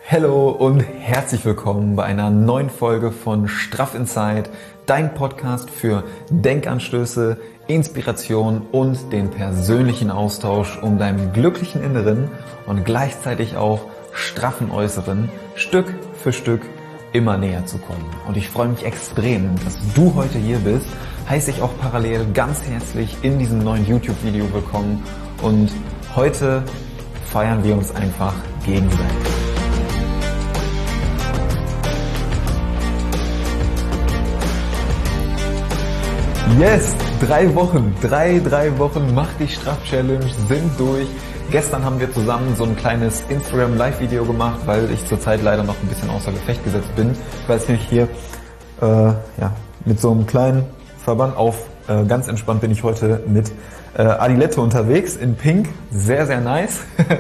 Hallo und herzlich willkommen bei einer neuen Folge von Straff Inside, dein Podcast für Denkanstöße, Inspiration und den persönlichen Austausch, um deinem glücklichen Inneren und gleichzeitig auch straffen Äußeren Stück für Stück immer näher zu kommen. Und ich freue mich extrem, dass du heute hier bist. Heiße ich auch parallel ganz herzlich in diesem neuen YouTube-Video willkommen. Und heute feiern wir uns einfach gegenseitig. Yes, 3 Wochen, drei Wochen Mach dich straff Challenge sind durch. Gestern haben wir zusammen so ein kleines Instagram Live-Video gemacht, weil ich zurzeit leider noch ein bisschen außer Gefecht gesetzt bin. Ich weiß nicht, hier mit so einem kleinen Verband auf. Ganz entspannt bin ich heute mit Adilette unterwegs in Pink. Sehr, sehr nice.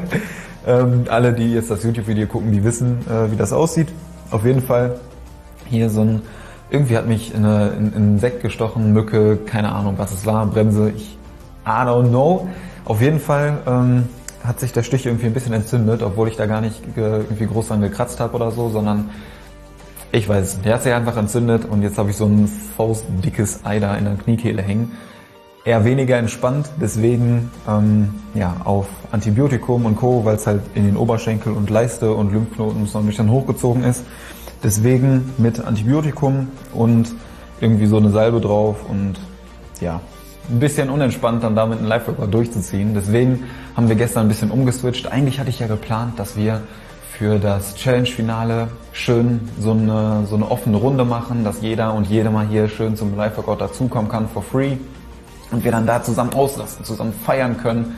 Alle, die jetzt das YouTube-Video gucken, die wissen, wie das aussieht. Auf jeden Fall hier so ein... Irgendwie hat mich in ein Insekt gestochen, Mücke, keine Ahnung was es war, Bremse, I don't know. Auf jeden Fall hat sich der Stich irgendwie ein bisschen entzündet, obwohl ich da gar nicht irgendwie groß dran gekratzt habe oder so, sondern ich weiß es nicht. Der hat sich einfach entzündet und jetzt habe ich so ein faustdickes Ei da in der Kniekehle hängen. Eher weniger entspannt, deswegen auf Antibiotikum und Co., weil es halt in den Oberschenkel und Leiste und Lymphknoten so ein bisschen hochgezogen ist. Deswegen mit Antibiotikum und irgendwie so eine Salbe drauf und ja, ein bisschen unentspannt dann damit einen Live-Workout durchzuziehen. Deswegen haben wir gestern ein bisschen umgeswitcht. Eigentlich hatte ich ja geplant, dass wir für das Challenge-Finale schön so eine offene Runde machen, dass jeder und jede mal hier schön zum Live-Workout dazukommen kann for free und wir dann da zusammen ausrasten, zusammen feiern können.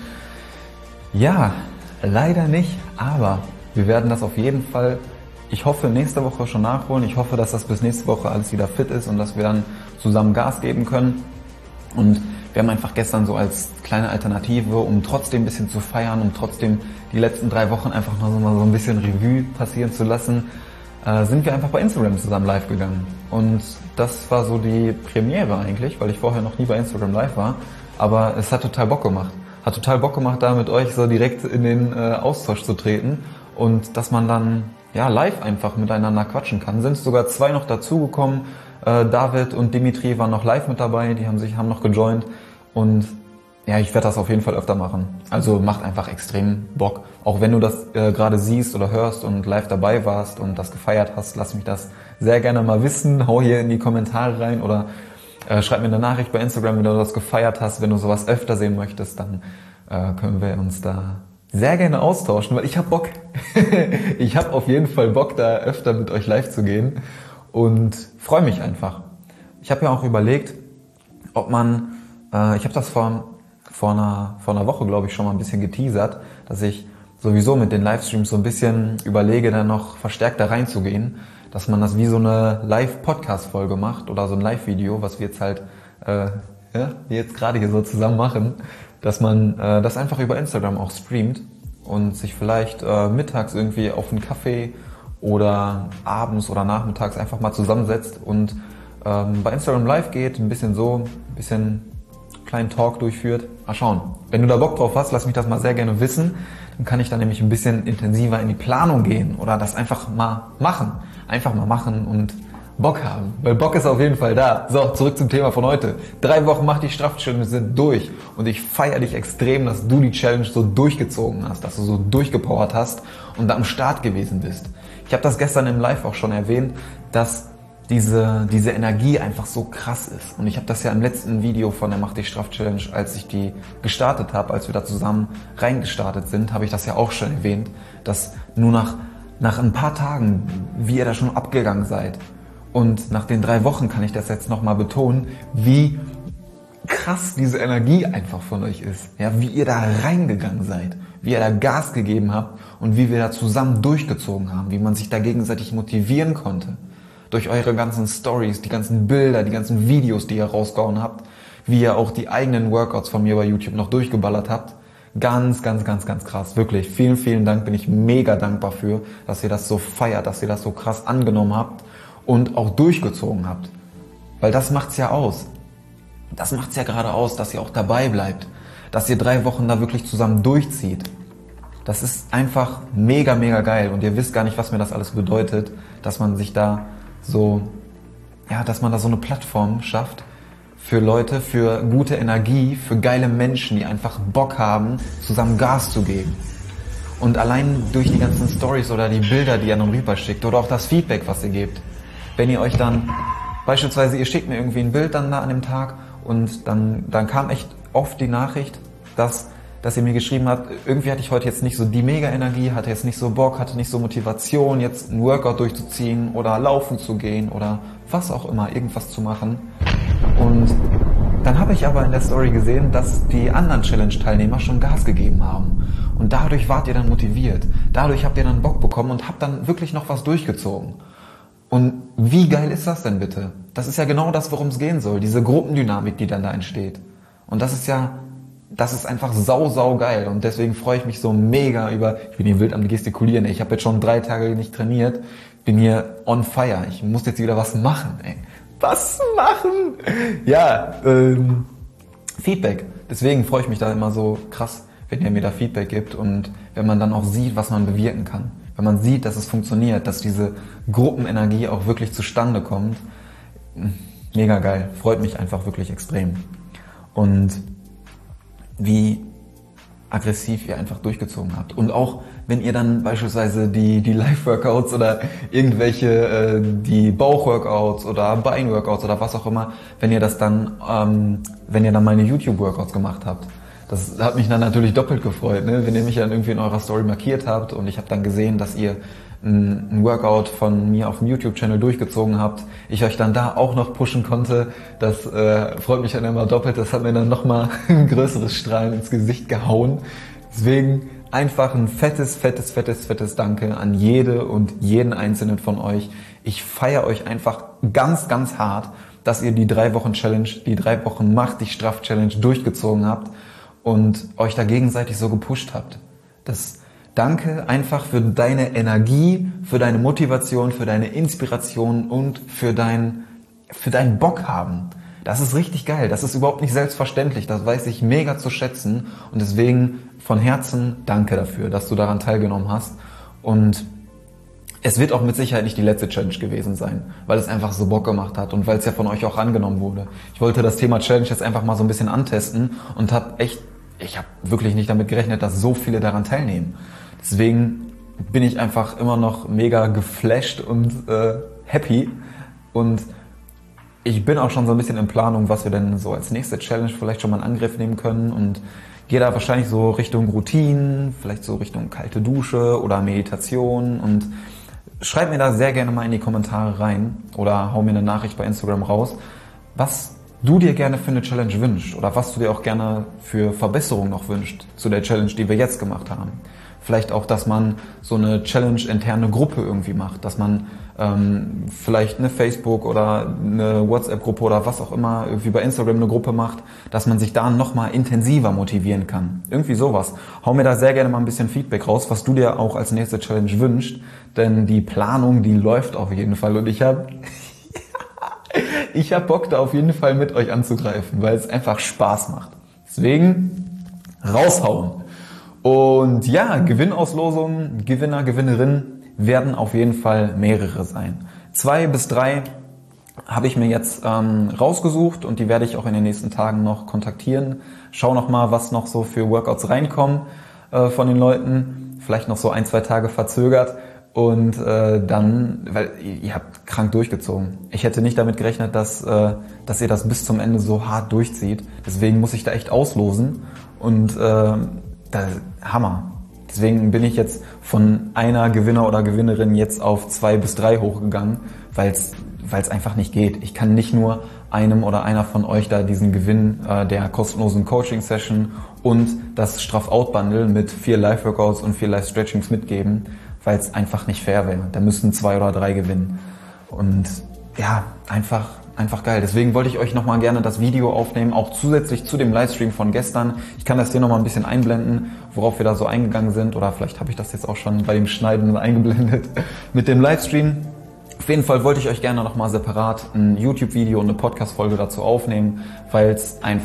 Ja, leider nicht, aber wir werden das auf jeden Fall, ich hoffe, nächste Woche schon nachholen. Ich hoffe, dass das bis nächste Woche alles wieder fit ist und dass wir dann zusammen Gas geben können. Und wir haben einfach gestern so als kleine Alternative, um trotzdem ein bisschen zu feiern, um trotzdem die letzten 3 Wochen einfach noch so ein bisschen Revue passieren zu lassen, sind wir einfach bei Instagram zusammen live gegangen. Und das war so die Premiere eigentlich, weil ich vorher noch nie bei Instagram live war. Aber es hat total Bock gemacht. Hat total Bock gemacht, da mit euch so direkt in den Austausch zu treten. Und dass man dann live einfach miteinander quatschen kann. Sind sogar 2 noch dazugekommen. David und Dimitri waren noch live mit dabei. Die haben noch gejoint. Und ja, ich werde das auf jeden Fall öfter machen. Also macht einfach extrem Bock. Auch wenn du das gerade siehst oder hörst und live dabei warst und das gefeiert hast, lass mich das sehr gerne mal wissen. Hau hier in die Kommentare rein oder schreib mir eine Nachricht bei Instagram, wenn du das gefeiert hast. Wenn du sowas öfter sehen möchtest, dann können wir uns da sehr gerne austauschen, weil ich habe Bock. Ich habe auf jeden Fall Bock, da öfter mit euch live zu gehen und freue mich einfach. Ich habe ja auch überlegt, ob man, ich habe das vor einer Woche, glaube ich, schon mal ein bisschen geteasert, dass ich sowieso mit den Livestreams so ein bisschen überlege, da noch verstärkt da reinzugehen, dass man das wie so eine Live-Podcast-Folge macht oder so ein Live-Video, was wir jetzt halt, wie jetzt gerade hier so zusammen machen, dass man das einfach über Instagram auch streamt und sich vielleicht mittags irgendwie auf einen Kaffee oder abends oder nachmittags einfach mal zusammensetzt und bei Instagram live geht, ein bisschen kleinen Talk durchführt. Mal schauen. Wenn du da Bock drauf hast, lass mich das mal sehr gerne wissen. Dann kann ich da nämlich ein bisschen intensiver in die Planung gehen oder das einfach mal machen. Einfach mal machen und Bock haben, weil Bock ist auf jeden Fall da. So, zurück zum Thema von heute. 3 Wochen Mach dich straff Challenge sind durch und ich feiere dich extrem, dass du die Challenge so durchgezogen hast, dass du so durchgepowert hast und da am Start gewesen bist. Ich habe das gestern im Live auch schon erwähnt, dass diese Energie einfach so krass ist. Und ich habe das ja im letzten Video von der Mach dich straff Challenge, als ich die gestartet habe, als wir da zusammen reingestartet sind, habe ich das ja auch schon erwähnt, dass nur nach ein paar Tagen, wie ihr da schon abgegangen seid. Und nach den 3 Wochen kann ich das jetzt nochmal betonen, wie krass diese Energie einfach von euch ist. Ja, wie ihr da reingegangen seid, wie ihr da Gas gegeben habt und wie wir da zusammen durchgezogen haben, wie man sich da gegenseitig motivieren konnte. Durch eure ganzen Stories, die ganzen Bilder, die ganzen Videos, die ihr rausgehauen habt, wie ihr auch die eigenen Workouts von mir bei YouTube noch durchgeballert habt. Ganz, ganz, ganz, ganz krass. Wirklich. Vielen, vielen Dank. Bin ich mega dankbar für, dass ihr das so feiert, dass ihr das so krass angenommen habt. Und auch durchgezogen habt. Weil das macht's ja aus. Das macht's ja gerade aus, dass ihr auch dabei bleibt. Dass ihr 3 Wochen da wirklich zusammen durchzieht. Das ist einfach mega, mega geil und ihr wisst gar nicht, was mir das alles bedeutet, dass man sich da so, ja, dass man da so eine Plattform schafft für Leute, für gute Energie, für geile Menschen, die einfach Bock haben, zusammen Gas zu geben. Und allein durch die ganzen Stories oder die Bilder, die ihr dann rüberschickt oder auch das Feedback, was ihr gebt, wenn ihr euch dann, beispielsweise ihr schickt mir irgendwie ein Bild dann da an dem Tag und dann kam echt oft die Nachricht, dass ihr mir geschrieben habt, irgendwie hatte ich heute jetzt nicht so die Mega-Energie, hatte jetzt nicht so Bock, hatte nicht so Motivation, jetzt ein Workout durchzuziehen oder laufen zu gehen oder was auch immer, irgendwas zu machen. Und dann habe ich aber in der Story gesehen, dass die anderen Challenge-Teilnehmer schon Gas gegeben haben. Und dadurch wart ihr dann motiviert. Dadurch habt ihr dann Bock bekommen und habt dann wirklich noch was durchgezogen. Und wie geil ist das denn bitte? Das ist ja genau das, worum es gehen soll. Diese Gruppendynamik, die dann da entsteht. Und das ist einfach sau geil. Und deswegen freue ich mich so mega ich bin hier wild am Gestikulieren. Ich habe jetzt schon 3 Tage nicht trainiert. Bin hier on fire. Ich muss jetzt wieder was machen, ey. Was machen? Ja, Feedback. Deswegen freue ich mich da immer so krass, wenn ihr mir da Feedback gibt und wenn man dann auch sieht, was man bewirken kann. Wenn man sieht, dass es funktioniert, dass diese Gruppenenergie auch wirklich zustande kommt. Mega geil. Freut mich einfach wirklich extrem. Und wie aggressiv ihr einfach durchgezogen habt. Und auch wenn ihr dann beispielsweise die Live-Workouts oder irgendwelche die Bauch-Workouts oder Bein-Workouts oder was auch immer, wenn ihr dann meine YouTube-Workouts gemacht habt. Das hat mich dann natürlich doppelt gefreut, ne? Wenn ihr mich dann irgendwie in eurer Story markiert habt und ich habe dann gesehen, dass ihr ein Workout von mir auf dem YouTube-Channel durchgezogen habt, ich euch dann da auch noch pushen konnte, das freut mich dann immer doppelt, das hat mir dann nochmal ein größeres Strahlen ins Gesicht gehauen. Deswegen einfach ein fettes Danke an jede und jeden einzelnen von euch. Ich feiere euch einfach ganz hart, dass ihr die 3 Wochen Challenge, die 3 Wochen Mach dich straff Challenge durchgezogen habt und euch da gegenseitig so gepusht habt. Danke einfach für deine Energie, für deine Motivation, für deine Inspiration und für dein Bock haben. Das ist richtig geil. Das ist überhaupt nicht selbstverständlich. Das weiß ich mega zu schätzen. Und deswegen von Herzen danke dafür, dass du daran teilgenommen hast. Und es wird auch mit Sicherheit nicht die letzte Challenge gewesen sein, weil es einfach so Bock gemacht hat und weil es ja von euch auch angenommen wurde. Ich wollte das Thema Challenge jetzt einfach mal so ein bisschen antesten und ich habe wirklich nicht damit gerechnet, dass so viele daran teilnehmen. Deswegen bin ich einfach immer noch mega geflasht und happy und ich bin auch schon so ein bisschen in Planung, was wir denn so als nächste Challenge vielleicht schon mal in Angriff nehmen können und gehe da wahrscheinlich so Richtung Routinen, vielleicht so Richtung kalte Dusche oder Meditation und schreib mir da sehr gerne mal in die Kommentare rein oder hau mir eine Nachricht bei Instagram raus, was du dir gerne für eine Challenge wünschst oder was du dir auch gerne für Verbesserungen noch wünschst zu der Challenge, die wir jetzt gemacht haben. Vielleicht auch, dass man so eine Challenge-interne Gruppe irgendwie macht, dass man vielleicht eine Facebook- oder eine WhatsApp-Gruppe oder was auch immer, irgendwie bei Instagram eine Gruppe macht, dass man sich da nochmal intensiver motivieren kann. Irgendwie sowas. Hau mir da sehr gerne mal ein bisschen Feedback raus, was du dir auch als nächste Challenge wünschst, denn die Planung, die läuft auf jeden Fall und ich hab Bock da auf jeden Fall mit euch anzugreifen, weil es einfach Spaß macht. Deswegen raushauen. Und ja, Gewinnauslosungen, Gewinner, Gewinnerinnen werden auf jeden Fall mehrere sein. 2 bis 3 habe ich mir jetzt rausgesucht und die werde ich auch in den nächsten Tagen noch kontaktieren. Schau noch mal, was noch so für Workouts reinkommen von den Leuten. Vielleicht noch so 1, 2 Tage verzögert. Und dann, weil ihr habt krank durchgezogen. Ich hätte nicht damit gerechnet, dass ihr das bis zum Ende so hart durchzieht. Deswegen muss ich da echt auslosen. Und Hammer. Deswegen bin ich jetzt von einer Gewinner oder Gewinnerin jetzt auf 2 bis 3 hochgegangen, weil es einfach nicht geht. Ich kann nicht nur einem oder einer von euch da diesen Gewinn der kostenlosen Coaching-Session und das Straff-Out-Bundle mit 4 Live-Workouts und 4 Live-Stretchings mitgeben, weil es einfach nicht fair wäre. Da müssten 2 oder 3 gewinnen. Und ja, einfach geil. Deswegen wollte ich euch nochmal gerne das Video aufnehmen, auch zusätzlich zu dem Livestream von gestern. Ich kann das hier nochmal ein bisschen einblenden, worauf wir da so eingegangen sind. Oder vielleicht habe ich das jetzt auch schon bei dem Schneiden eingeblendet mit dem Livestream. Auf jeden Fall wollte ich euch gerne nochmal separat ein YouTube-Video und eine Podcast-Folge dazu aufnehmen, weil es einfach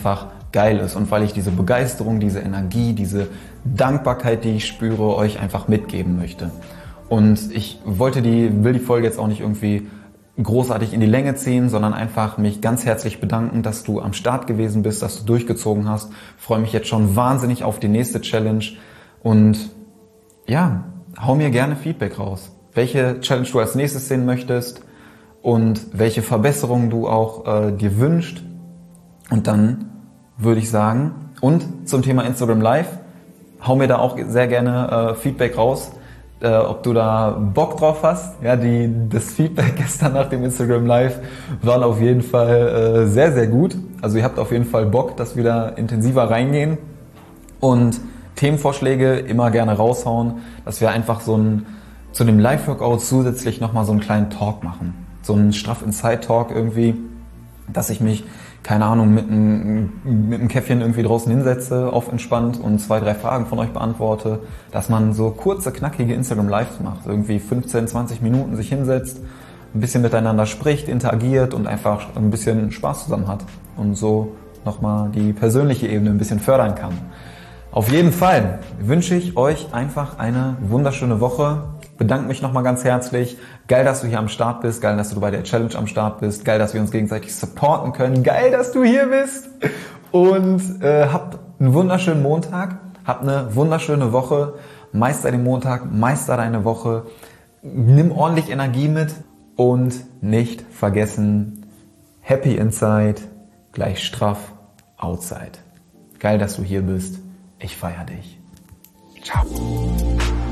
geil ist und weil ich diese Begeisterung, diese Energie, diese Dankbarkeit, die ich spüre, euch einfach mitgeben möchte. Und ich will die Folge jetzt auch nicht irgendwie großartig in die Länge ziehen, sondern einfach mich ganz herzlich bedanken, dass du am Start gewesen bist, dass du durchgezogen hast. Ich freue mich jetzt schon wahnsinnig auf die nächste Challenge und ja, hau mir gerne Feedback raus, welche Challenge du als nächstes sehen möchtest und welche Verbesserungen du auch dir wünschst. Und dann würde ich sagen, und zum Thema Instagram Live, hau mir da auch sehr gerne Feedback raus, ob du da Bock drauf hast. Ja, das Feedback gestern nach dem Instagram Live war auf jeden Fall sehr, sehr gut. Also ihr habt auf jeden Fall Bock, dass wir da intensiver reingehen und Themenvorschläge immer gerne raushauen, dass wir einfach zu dem Live-Workout zusätzlich nochmal so einen kleinen Talk machen. So einen Straff-Inside-Talk irgendwie, dass ich mich, keine Ahnung, mit einem Käffchen irgendwie draußen hinsetze, auf entspannt und 2, 3 Fragen von euch beantworte, dass man so kurze, knackige Instagram Lives macht, irgendwie 15, 20 Minuten sich hinsetzt, ein bisschen miteinander spricht, interagiert und einfach ein bisschen Spaß zusammen hat und so nochmal die persönliche Ebene ein bisschen fördern kann. Auf jeden Fall wünsche ich euch einfach eine wunderschöne Woche. Bedanke mich nochmal ganz herzlich. Geil, dass du hier am Start bist. Geil, dass du bei der Challenge am Start bist. Geil, dass wir uns gegenseitig supporten können. Geil, dass du hier bist. Und habt einen wunderschönen Montag. Habt eine wunderschöne Woche. Meister den Montag, meister deine Woche. Nimm ordentlich Energie mit. Und nicht vergessen, happy inside gleich straff outside. Geil, dass du hier bist. Ich feiere dich. Ciao.